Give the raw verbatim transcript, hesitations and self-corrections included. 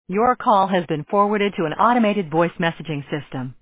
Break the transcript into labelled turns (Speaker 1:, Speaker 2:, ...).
Speaker 1: Your call has been forwarded to an automated voice messaging system.